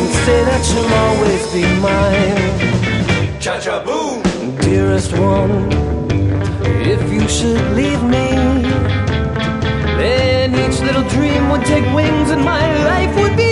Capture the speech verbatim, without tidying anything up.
and say that you'll always be mine. Cha-cha-boom! Dearest one, if you should leave me, then each little dream would take wings and my life would be